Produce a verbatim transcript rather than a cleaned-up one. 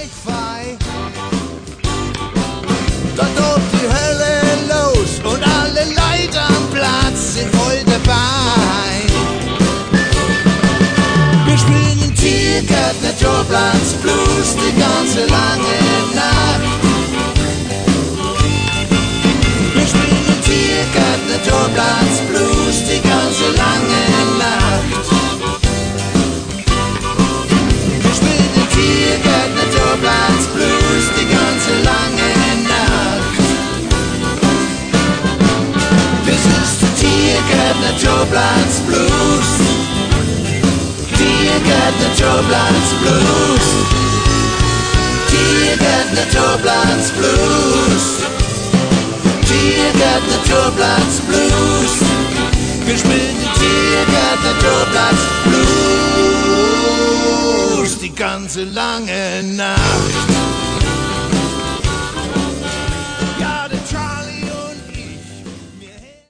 frei. Dort tobt die Hölle los und alle Leute am Platz sind voll dabei. Wir spielen den Tiergarten Torplatz Blues die ganze lange Nacht. Wir spielen den Tiergarten Torplatz Blues die ganze lange Nacht. Wir spielen den Tiergarten Torplatz Blues die ganze lange Nacht. Das ist der Tiergarten Torplatz Blues. Tiergarten Torplatz Blues. Tiergarten Torplatz Blues. Tiergarten Torplatz Blues. Wir spielen den Tiergarten Torplatz Blues die ganze lange Nacht.